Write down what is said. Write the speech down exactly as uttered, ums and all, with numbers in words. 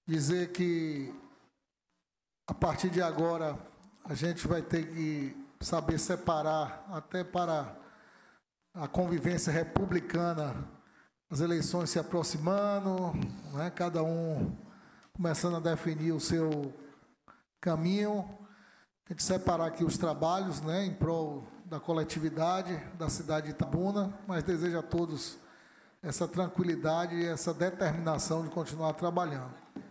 dizer que, a partir de agora, a gente vai ter que saber separar, até para a convivência republicana, as eleições se aproximando, né, cada um começando a definir o seu caminho, a gente separar aqui os trabalhos, né, em prol da coletividade da cidade de Itabuna, mas desejo a todos essa tranquilidade e essa determinação de continuar trabalhando.